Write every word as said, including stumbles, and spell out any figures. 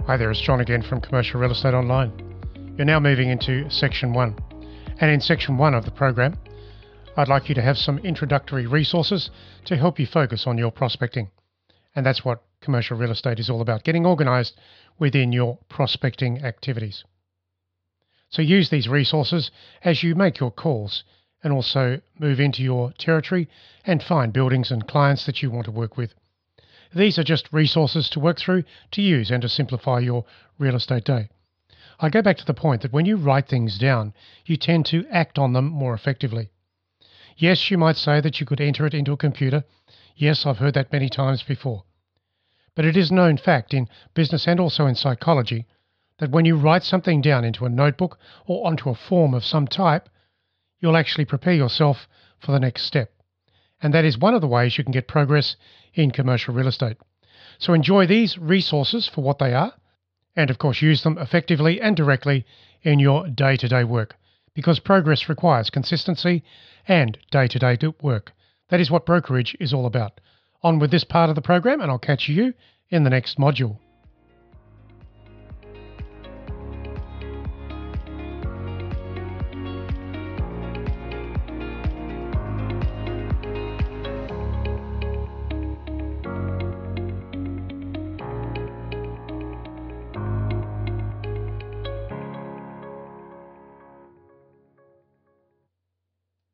Hi there, it's John again from Commercial Real Estate Online. You're now moving into section one. And in section one of the program, I'd like you to have some introductory resources to help you focus on your prospecting. And that's what commercial real estate is all about, getting organized within your prospecting activities. So use these resources as you make your calls and also move into your territory and find buildings and clients that you want to work with. These are just resources to work through, to use, and to simplify your real estate day. I go back to the point that when you write things down, you tend to act on them more effectively. Yes, you might say that you could enter it into a computer. Yes, I've heard that many times before. But it is known fact in business and also in psychology that when you write something down into a notebook or onto a form of some type, you'll actually prepare yourself for the next step. And that is one of the ways you can get progress in commercial real estate. So enjoy these resources for what they are, and of course use them effectively and directly in your day-to-day work, because progress requires consistency and day-to-day work. That is what brokerage is all about. On with this part of the program, and I'll catch you in the next module.